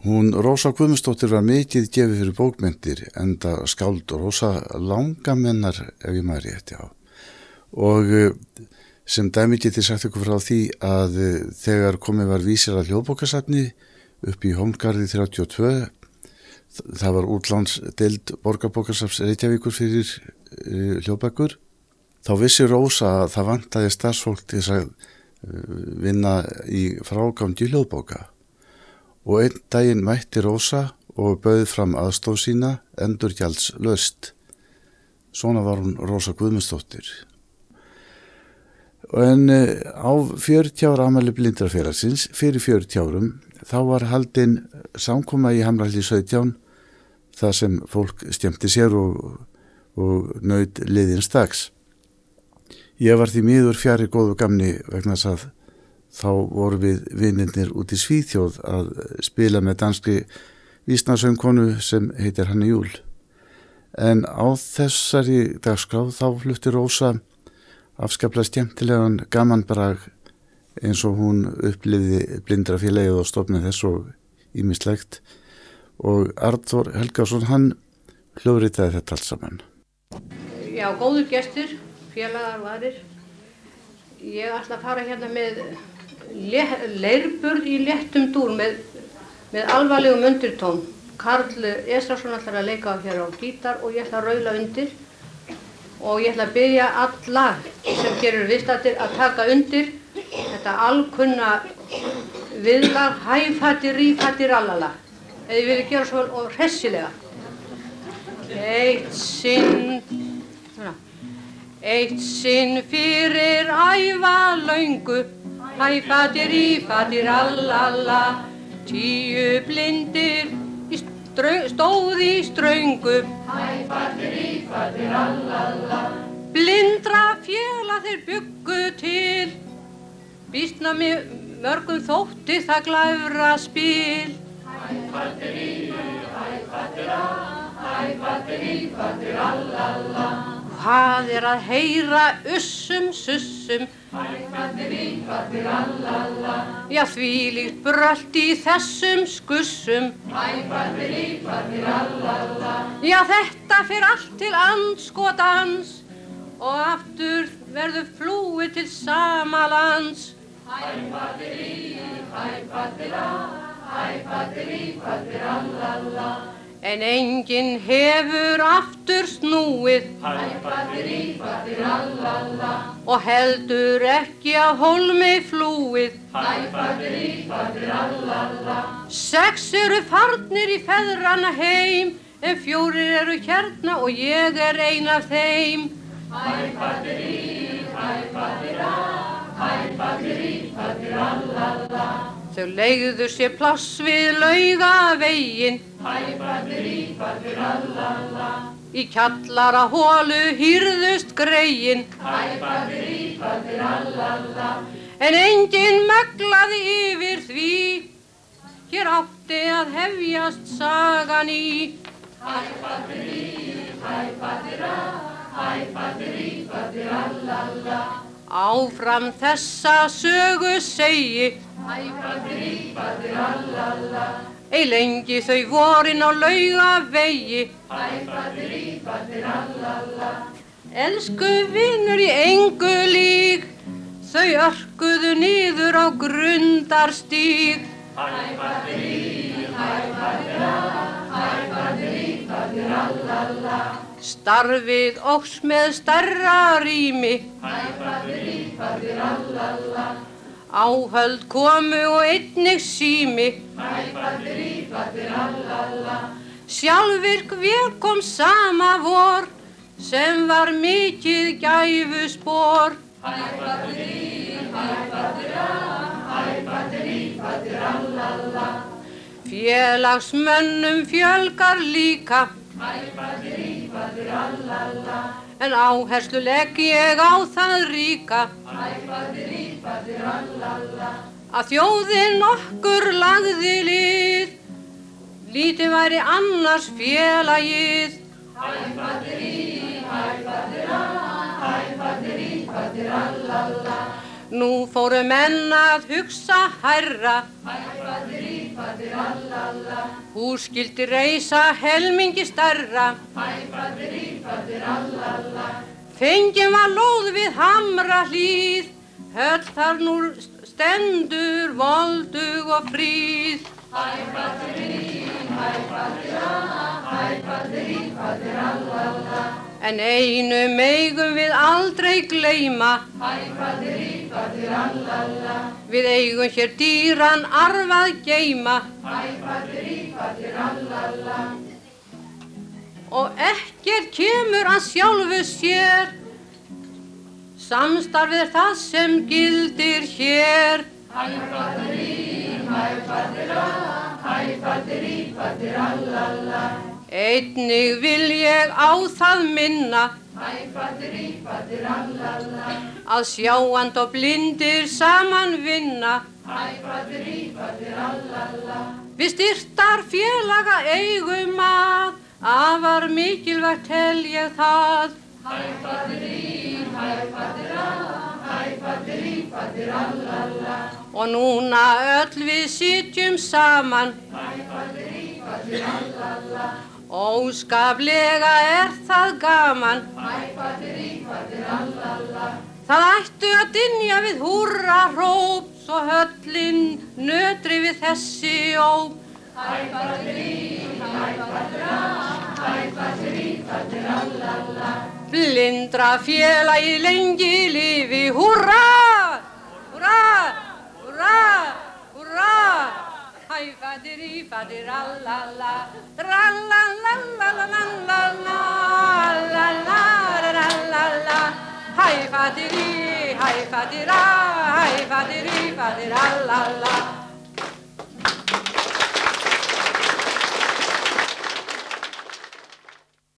Hún Rósa Guðmundsdóttir var mikið gefið fyrir bókmenntir, enda skáld Rósa Langamennar, ef ég maður rétt, já. Og sem dæmi geti sagt ykkur frá því að þegar komið var vísir að hljóðbókasafni upp í Hólmgarði 32, það var útlánsdeild Borgarbókasafns Reykjavíkur fyrir hljóðbækur, þá vissi Rósa að það vantaði starfsfólk til þess að vinna í frágangi hljóðbóka. Og einn daginn mætti Rósa og bauð fram aðstoð sína endurgjaldslaust. Svona var hún Rósa Guðmundsdóttir. En á 40 ára afmæli Blindrafélagsins, fyrir 40 árum, þá var haldin samkoma í Hamrahlíð 17, þar sem fólk skemmti sér og naut liðins dags. Ég var því miður fjarri góðu gamni vegna þess að þá voru við vinirnir út í Svíþjóð að spila með danskri vísnasöngkonu sem heitir Hanne Júl. En á þessari dagskrá þá flutti Rósa afskaplega skemmtilegan gamanbrag eins og hún upplifði Blindrafélagið og stofnaði þess og ýmislegt. Og Arnþór Helgason, hann hljóðritaði þetta allt saman. Já, góður gestur, félagar varir. Ég ætla að fara hérna með leirburð í léttum dúr með alvarlegum undirtón. Karl Esrason ætlar að leika hér á gítar og ég ætla að raula undir og ég ætla að biðja alla sem hér eru viðstaddir að taka undir þetta alkunna viðlag hæfætti, rífætti, rallala. Ef þið vilja gera svo og hressilega. Eitt sinn fyrir æva löngu, hæfætti, rífætti, rallala, 10 blindir stóð í ströngu, hæfætti, rífætti, rallala. Blindrafélag þeir bjuggu til, býsna mörgum þótti það glæfra spil. Hæfætti, rífætti, rallala. Hvað að heyra ussum, sussum, hæfætti, rífætti, rallala. Já, þvílíkt brölt í þessum skussum, hæfætti, rífætti, rallala. Já, þetta fer allt til andskotans og aftur verður flúið til sama lands. Hæfætti, rífætti, rallala. En enginn hefur aftur snúið, hæfætti, rífætti, rallala. Og heldur ekki af hólmi flúið, hæfætti, rífætti, rallala. 6 eru farnir í feðranna heim, en 4 eru hérna og ég er ein af þeim. Hæfætti, rífætti, rallala. Þau leigðu sér pláss við Laugaveginn, hæfætti, rífætti, rallala. Í kjallara holu hýrðust greiinn, hæfætti, rífætti, rallala. En enginn meglaði yfir því, hér átti að hefjast sagan í. Hæfætti, rífætti, rallala. Áfram þessa sögu segi, hæfætti, rífætti, rallala. Ei lengi þau vorin á Laugavegi, hæfætti, rífætti, rallala. Elsku vinur í engu lík, þau örkuðu niður á Grundarstíg. Hæfætti, rífætti, rallala. Starfið óx með stærra rými, hæfætti, rífætti, rallala. Áhöld komu og einnig sími, hæfætti, rífætti, rallala. Sjálfvirk vél kom sama vor, sem var mikið gæfuspor. Hæfætti, rífætti, rallala. Félagsmönnum fjölgar líka, hæfætti, rífætti, rallala. En áherslu legg ég á það ríka, hæfætti, rífætti, rallala. Að þjóðin okkur lagði lið, lítið væri annars félagið. Hæfætti, rífætti, rallala. Nú fóru menn að hugsa hærra, hæfætti, rífætti, Hús skyldi reisa helmingi stærra, fengin var lóð við Hamrahlíð, höll þar nú stendur voldug og fríð. En einu megum við aldrei gleyma, við eigum hér dýran arf að geyma. Og ekkert kemur að sjálfu sér, samstarfið er það sem gildir hér. Einnig vil ég á það minna, að sjáand og blindir saman vinna. Við styrktar félaga eigum að, afar mikilvægt tel ég það. Og núna öll við sitjum saman, óskaplega er það gaman. Það ættu að dynja við húrrahróp, svo höllin nötri við þessi óp. Blindra félagi lengi lifi, húrra, húrra, húrra, húrra. Hæ fadiri fadirallala, trallalalalala, lalalala. Hæ fadiri, hæ fadira, hæ fadiri fadirallala.